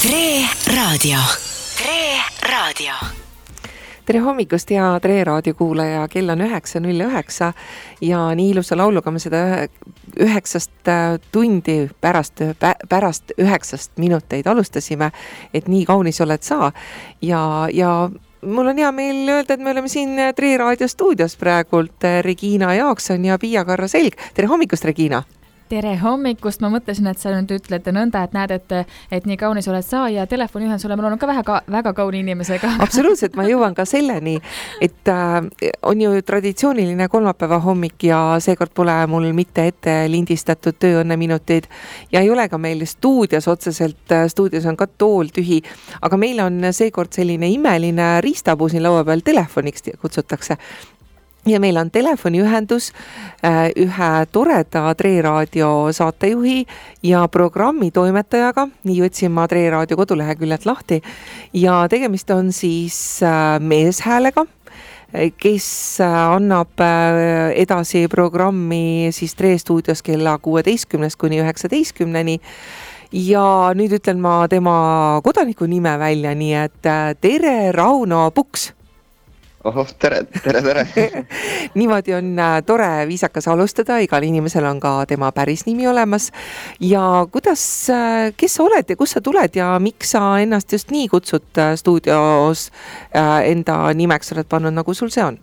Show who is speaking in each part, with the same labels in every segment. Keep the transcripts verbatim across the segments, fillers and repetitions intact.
Speaker 1: Tre Raadio. Tre Raadio.
Speaker 2: Tere hommikust ja Tre Raadio kuulaja, kell on üheksa null üheksa ja nii ilusa lauluga me seda üheksast tundi pärast, pärast üheksast minuteid alustasime, et nii kaunis oled sa ja, ja mul on hea meel öelda, et me oleme siin Tre Raadio stuudios praegult Regina Jaakson ja Piia Karra-Selg. Tere hommikust, Regina!
Speaker 3: Tere hommikust, ma mõtlesin, et sa nüüd ütled nõnda, et näed, et, et nii kaunis oled sa ja telefoniühendus oleme olnud ka väga, väga kauni inimesega.
Speaker 2: Absoluutselt, ma jõuan ka selleni, et äh, on ju traditsiooniline kolmapäeva hommik ja seekord pole mul mitte ette lindistatud tööõnneminutid ja ei ole ka meil stuudios otseselt, stuudios on ka tool tühi, aga meil on seekord selline imeline riistapuu siin laua peal, telefoniks kutsutakse. Ja meil on telefoniühendus ühe toreda Tre Raadio saatejuhi ja programmi toimetajaga, nii võtsin ma Tre Raadio koduleheküljelt lahti ja tegemist on siis meeshäälega, kes annab edasi programmi siis Tre stuudios kella kuueteistkümnest kuni üheksateistkümneni ja nüüd ütlen ma tema kodaniku nime välja, nii et tere Rauno Puks!
Speaker 4: Ohoh, tere, tere, tere.
Speaker 2: Niimoodi on tore viisakas alustada, igal inimesel on ka tema päris nimi olemas. Ja kuidas, kes sa oled ja kus sa tuled ja miks sa ennast just nii kutsud stuudios enda nimeks oled pannud, nagu sul see on?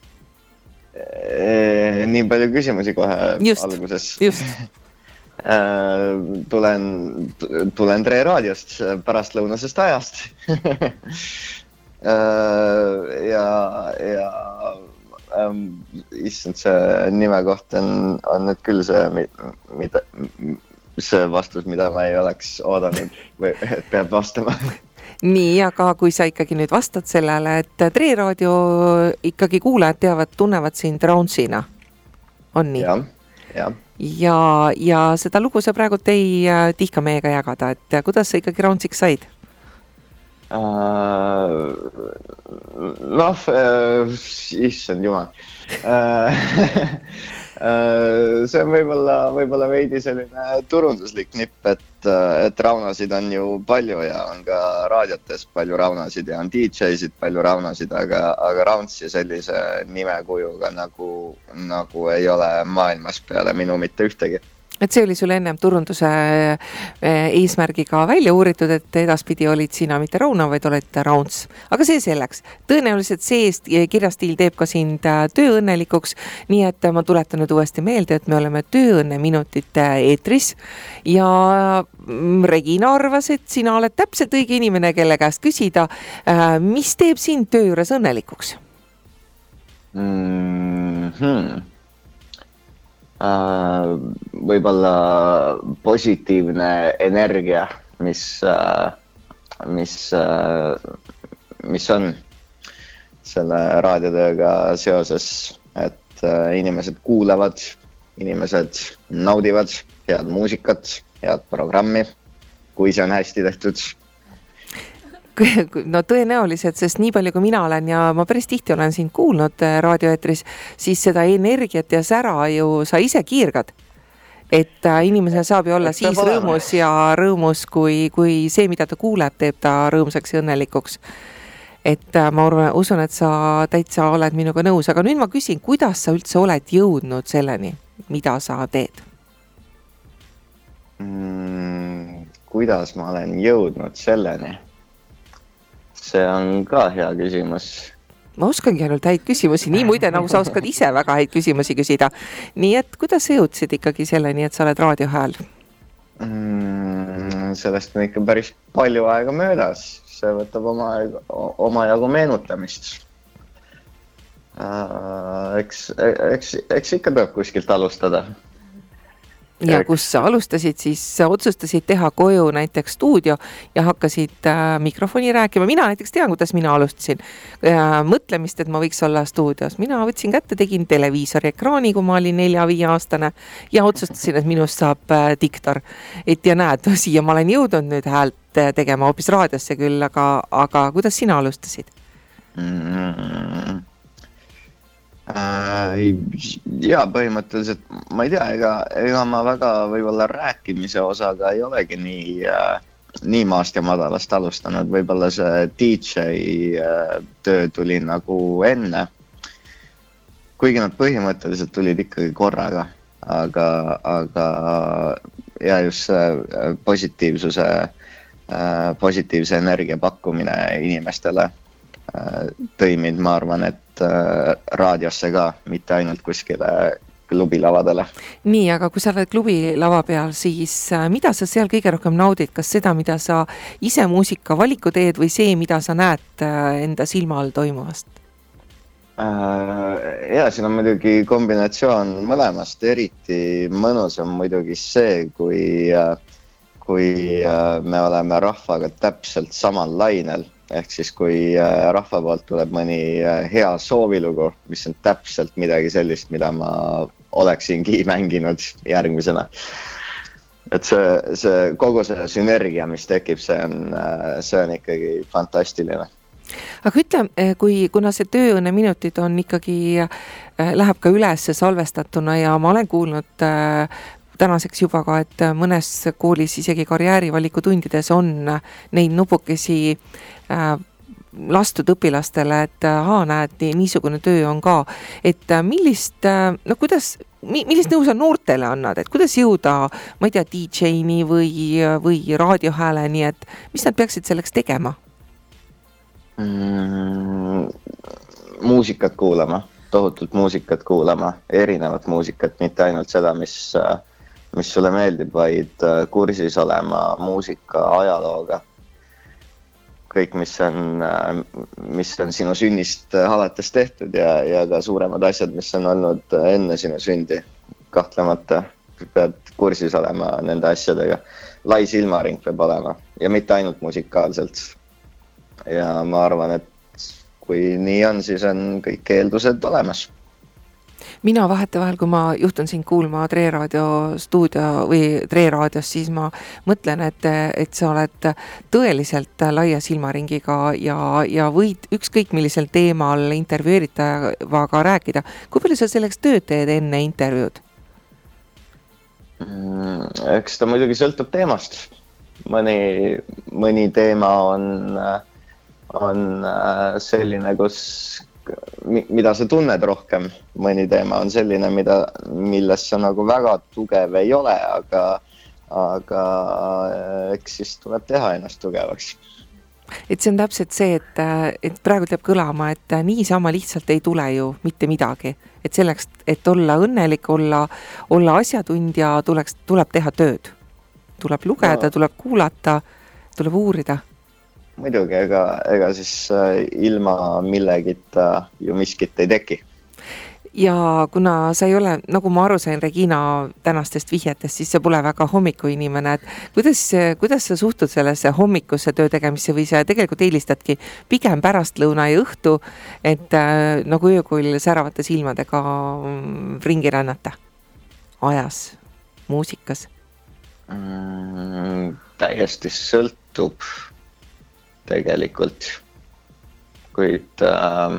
Speaker 4: E, nii palju küsimusi kohe
Speaker 2: just,
Speaker 4: alguses.
Speaker 2: Just.
Speaker 4: tulen, tulen Tre Raadiost pärast lõunasest ajast. ja, ja ähm, issand, see nime koht on, on nüüd küll see, mida, see vastus, mida ma ei oleks oodanud või et peab vastama.
Speaker 2: Nii, aga kui sa ikkagi nüüd vastad sellele, et Tre Raadio ikkagi kuulajad teavad, tunnevad sind Raunsina, on nii?
Speaker 4: Ja, ja.
Speaker 2: Ja, ja seda lugu sa praegult ei tihka meiega jagada, et kuidas sa ikkagi Raunsiks said?
Speaker 4: Uh, noh, uh, issand jumal. Uh, uh, see on võib-olla, võib-olla veidi selline turunduslik nipp, et, et raunasid on ju palju ja on ka raadiotes palju raunasid ja on D J-sid palju raunasid, aga, aga Raunsi sellise nimekujuga nagu, nagu ei ole maailmas peale minu mitte ühtegi.
Speaker 2: Et see oli sul ennem turunduse eesmärgiga välja uuritud, et edaspidi olid sina mitte Rauno, vaid oled Rauns. Aga see selleks. Tõenäoliselt see kirjastiil teeb ka sind tööõnnelikuks, nii et ma tuletan nüüd uuesti meelde, et me oleme tööõnneminutite eetris ja Regina arvas, et sina oled täpselt õige inimene, kelle käest küsida, mis teeb sind töö juures õnnelikuks?
Speaker 4: Mm-hmm. Uh, võib-olla positiivne energia, mis, uh, mis, uh, mis on selle raadiotööga seoses, et uh, inimesed kuulavad, inimesed naudivad head muusikat, head programmi, kui see on hästi tehtud.
Speaker 2: No tõenäoliselt, sest nii palju kui mina olen ja ma päris tihti olen sind kuulnud raadioeetris, siis seda energiat ja sära ju sa ise kiirgad. Et inimene saab ju olla et siis rõõmus ja rõõmus, kui, kui see, mida ta kuuleb, teeb ta rõõmsaks ja õnnelikuks. Et ma usun, et sa täitsa oled minuga nõus, aga nüüd ma küsin, kuidas sa üldse oled jõudnud selleni, mida sa teed?
Speaker 4: Mm, kuidas ma olen jõudnud selleni? See on ka hea küsimus.
Speaker 2: Ma oskangi ainult häid küsimusi, nii muide, nagu sa oskad ise väga häid küsimusi küsida. Nii et kuidas sa jõudsid ikkagi selleni, et sa oled raadiohääl?
Speaker 4: Mm, sellest on ikka päris palju aega möödas. See võtab oma, oma jagu meenutamist. Uh, eks, eks, eks ikka tuleb kuskilt alustada.
Speaker 2: Ja kus sa alustasid, siis otsustasid teha koju näiteks stuudio ja hakkasid äh, mikrofoni rääkima. Mina näiteks tean, kuidas mina alustasin äh, mõtlemist, et ma võiks olla stuudios. Mina võtsin kätte, tegin televiisori ekraani, kui ma olin nelja-viie aastane ja otsustasin, et minust saab äh, diktor. Et ja näed, siia ma olen jõudnud nüüd häält tegema hoopis raadiosse küll, aga, aga kuidas sina alustasid?
Speaker 4: Mm-hmm. Ja põhimõtteliselt, ma ei tea, ega, ega ma väga võib-olla rääkimise osaga ei olegi nii, nii maast ja madalast alustanud, võib-olla see D J töö tuli nagu enne. Kuigi nad põhimõtteliselt tulid ikkagi korraga, aga, aga ja just positiivsuse, positiivse energia pakkumine inimestele tõi mind, ma arvan, et raadiosse ka, mitte ainult kuskile klubilavadele.
Speaker 2: Nii, aga kui sa oled klubilava peal, siis mida sa seal kõige rohkem naudid? Kas seda, mida sa ise muusika valiku teed või see, mida sa näed enda silma all toimuvast?
Speaker 4: Ja, siin on muidugi kombinatsioon mõlemast, eriti mõnus on muidugi see, kui, kui me oleme rahvaga täpselt samal lainel, ehk siis kui rahva poolt tuleb mõni hea soovilugu, mis on täpselt midagi sellist, mida ma oleksingi mänginud järgmisena. Et see, see kogu see sünergia, mis tekib, see on, see on ikkagi fantastiline.
Speaker 2: Aga ütle, kui, kuna see tööõnne minutid on ikkagi, läheb ka üles salvestatuna ja ma olen kuulnud tänaseks juba ka, et mõnes koolis isegi karjäärivaliku tundides on neid nupukesi lastud õpilastele, et haa, näed, niisugune töö on ka. Et millist, no kuidas, millist nõu sa noortele annad, et kuidas jõuda, ma ei tea, D J-ni või, või raadiohääleni, et mis nad peaksid selleks tegema?
Speaker 4: Mm, muusikat kuulama, tohutult muusikat kuulama, erinevat muusikat, mitte ainult seda, mis, mis sulle meeldib, vaid kursis olema muusika ajalooga. Kõik, mis on, mis on sinu sünnist alates tehtud ja, ja ka suuremad asjad, mis on olnud enne sinu sündi. Kahtlemata pead kursis olema nende asjadega. Lai silmaring peab olema ja mitte ainult musikaalselt. Ja ma arvan, et kui nii on, siis on kõik eeldused olemas.
Speaker 2: Mina vahetevahel, kui ma juhtun siin kuulma Tre Raadio stuudio või Tre Raadios, siis ma mõtlen, et, et sa oled tõeliselt laia silmaringiga ja, ja võid ükskõik millisel teemal intervjueeritavaga rääkida. Kui palju sa selleks tööd teed enne intervjuud?
Speaker 4: Eks ta muidugi sõltub teemast. Mõni, mõni teema on, on selline, kus mida sa tunned rohkem, mõni teema on selline, mida, milles sa nagu väga tugev ei ole, aga, aga eks siis tuleb teha ennast tugevaks.
Speaker 2: Et see on täpselt see, et, et praegu teeb kõlama, et niisama lihtsalt ei tule ju mitte midagi. Et selleks, et olla õnnelik, olla, olla asjatundja, tuleks, tuleb teha tööd. Tuleb lugeda, no. Tuleb kuulata, tuleb uurida.
Speaker 4: Muidugi, ega, ega siis ilma millegita ju miskit ei teki.
Speaker 2: Ja kuna sa ei ole, nagu ma aru sain Regina tänastest vihjetest, siis sa pole väga hommiku inimene, et kuidas, kuidas sa suhtud sellesse hommikusse töö tegemisse või sa tegelikult eelistadki pigem pärastlõuna ja õhtu, et äh, nagu öökull säravate silmadega ringi rännata ajas, muusikas?
Speaker 4: Mm, täiesti sõltub tegelikult, kuid äh,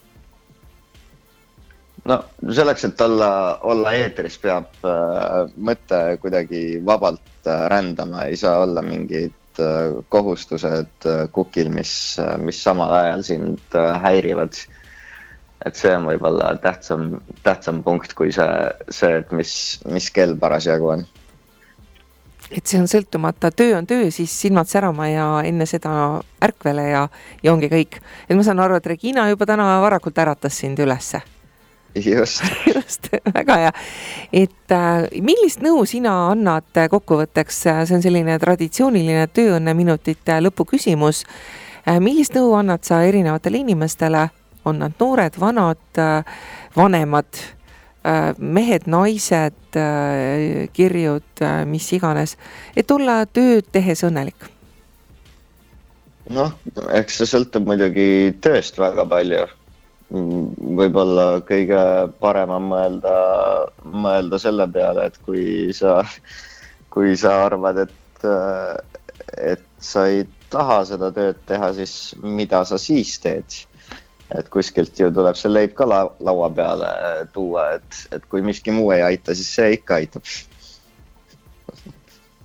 Speaker 4: no selleks, et olla, olla eetris, peab äh, mõte kuidagi vabalt äh, rändama, ei saa olla mingid äh, kohustused äh, kukil, mis, äh, mis samal ajal sind äh, häirivad. Et see on võib-olla tähtsam, tähtsam punkt kui see, see et mis, mis kell parasjagu on.
Speaker 2: Et see on sõltumata, töö on töö, siis silmad särama ja enne seda ärkvele ja, ja ongi kõik. Et ma saan aru, et Regina juba täna varakult äratas sind ülesse.
Speaker 4: Just.
Speaker 2: Just, väga hea. Et äh, millist nõu sina annad kokkuvõtteks? See on selline traditsiooniline tööõnne minutite lõpu küsimus. Äh, millist nõu annad sa erinevatele inimestele? On nad noored, vanad, äh, vanemad? Mehed, naised, kirjud, mis iganes, et olla tööd tehes õnnelik?
Speaker 4: Noh, eks see sõltub muidugi tööst väga palju. Võib-olla kõige parem on mõelda, mõelda selle peale, et kui sa, kui sa arvad, et, et sa ei taha seda tööd teha, siis mida sa siis teed? Et kuskilt ju tuleb see leib ka la- laua peale tuua, et, et kui miski muu ei aita, siis see ikka aitab.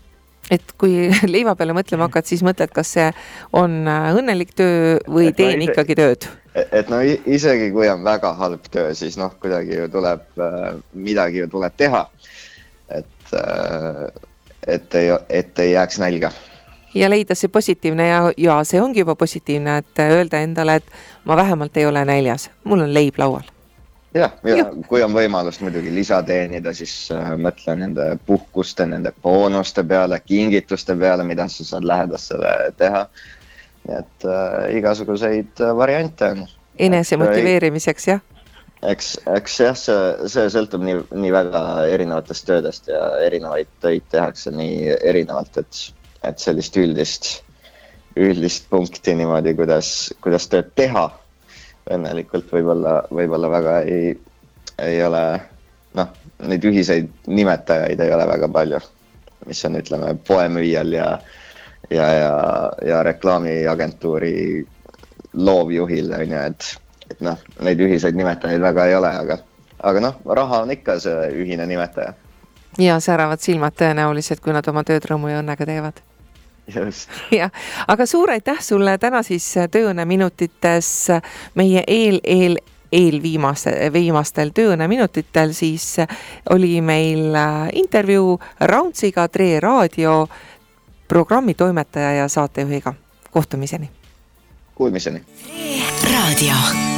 Speaker 2: et kui leiva peale mõtlema hakkad, siis mõtled, kas see on õnnelik töö või et teen ise, ikkagi tööd?
Speaker 4: Et no isegi kui on väga halb töö, siis noh, kuidagi ju tuleb, midagi ju tuleb teha, et, et, ei, et ei jääks nälga.
Speaker 2: Ja leida see positiivne ja, ja see ongi juba positiivne, et öelda endale, et ma vähemalt ei ole näljas, mul on leib laual.
Speaker 4: Jah, ja, ja kui on võimalust muidugi lisa teenida, siis äh, mõtle nende puhkuste, nende boonuste peale, kingituste peale, mida sa saad lähedastele teha. Et äh, igasuguseid variante on.
Speaker 2: Enese motiveerimiseks, jah?
Speaker 4: Eks, eks jah, see, see sõltub nii, nii väga erinevatest töödest ja erinevaid töid tehakse nii erinevalt, et, et sellist üldist, üldist punkti niimoodi, kuidas, kuidas tööd teha. Õnnelikult võib-olla, võib-olla väga ei, ei ole, noh, neid ühiseid nimetajaid ei ole väga palju, mis on, ütleme, poemüüjal ja, ja, ja, ja reklaamiagentuuri loovjuhil, on ju, et, et noh, neid ühiseid nimetajaid väga ei ole, aga, aga noh, raha on ikka see ühine nimetaja.
Speaker 2: Ja säravad silmad tõenäoliselt, kui nad oma tööd rõõmu ja õnnega teevad.
Speaker 4: Just.
Speaker 2: Ja, aga suur aitäh sulle täna siis tööõnne minutites meie eel, eel, eel viimaste, viimastel tööõnne minutitel siis oli meil intervjuu Rauntsiga, Tre Raadio programmi toimetaja ja saatejuhiga. Kohtumiseni.
Speaker 4: Kuulmiseni.
Speaker 1: Tre Raadio.